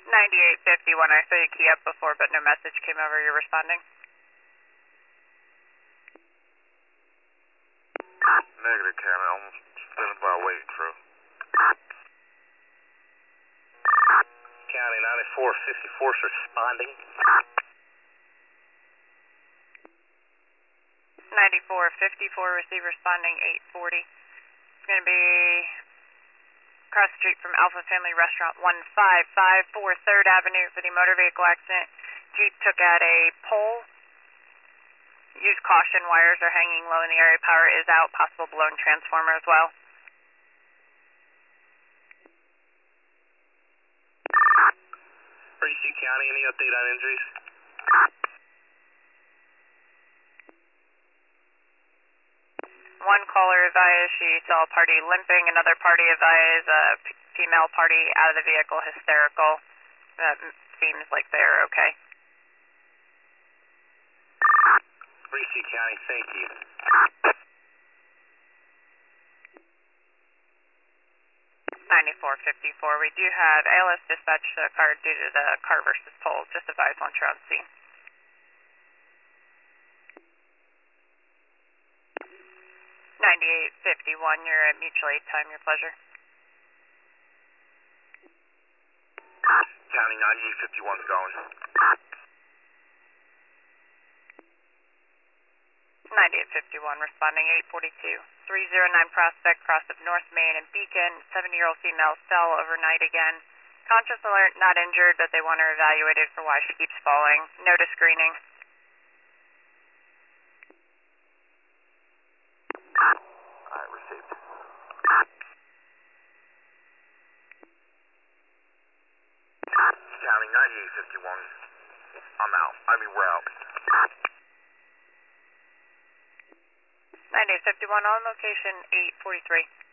9851, I saw you key up before, but no message came over. You're responding? Negative, Cam. Almost standing by waiting crew. County 9454 is responding. 9454, receive responding 840. It's going to be across the street from Alpha Family Restaurant, 1554 3rd Avenue for the motor vehicle accident. Jeep took out a pole. Use caution, wires are hanging low in the area. Power is out, possible blown transformer as well. REC County, any update on injuries? One caller advised she saw a party limping. Another party advised a female party out of the vehicle hysterical. Seems like they're okay. REC County, thank you. We do have ALS dispatch to the car due to the car versus pole. Just advise once you're on scene. You're at mutual aid time. Your pleasure. County 9851's going. 9851 responding 842. 309 Prospect, cross of North Main and Beacon. 70-year-old female fell overnight again. Conscious alert, not injured, but they want her evaluated for why she keeps falling. Notice screening. Alright, received. County 9851. I'm out. We're out. 9851 on location 843.